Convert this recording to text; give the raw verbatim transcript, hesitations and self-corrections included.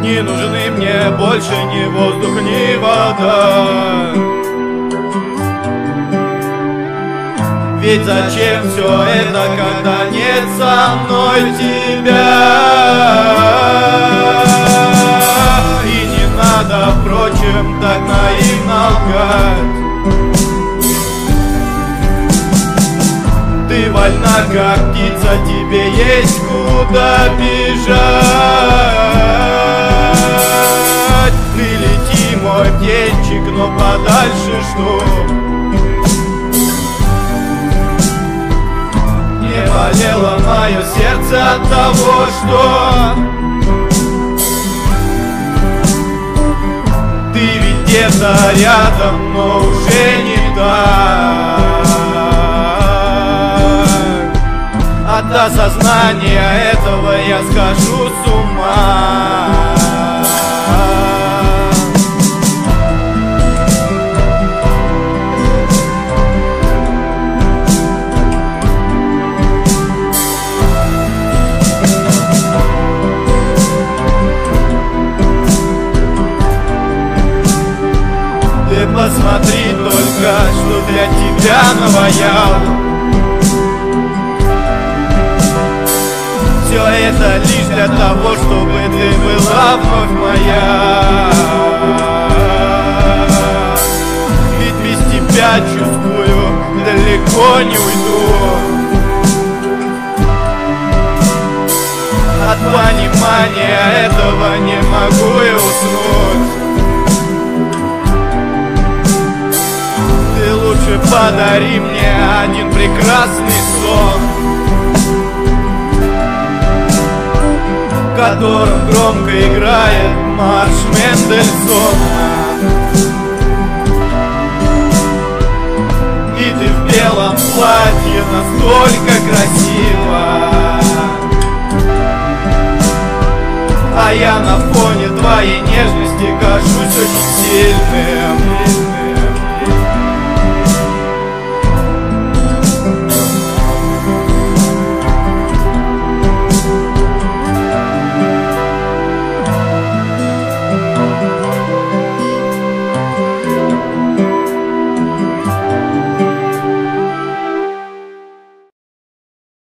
Не нужны мне больше ни воздух, ни вода. Ведь зачем все это, когда нет со мной тебя? И не надо, впрочем, так наивно лгать. Ты вольна, как птица, тебе есть куда бежать. Прилети, мой птенчик, но подальше, чтоб не болело мое сердце от того, что ты ведь где-то рядом, но уже не так. От осознания этого я схожу с ума. Ты посмотри только, что для тебя наваял. Все это лишь для того, чтобы ты была вновь моя. Ведь без тебя, чувствую, далеко не уйду. От понимания этого не могу и уснуть. Ты лучше подари мне один прекрасный сон, в котором громко играет марш Мендельсона. И ты в белом платье настолько красива, а я на фоне твоей нежности кажусь очень сильным.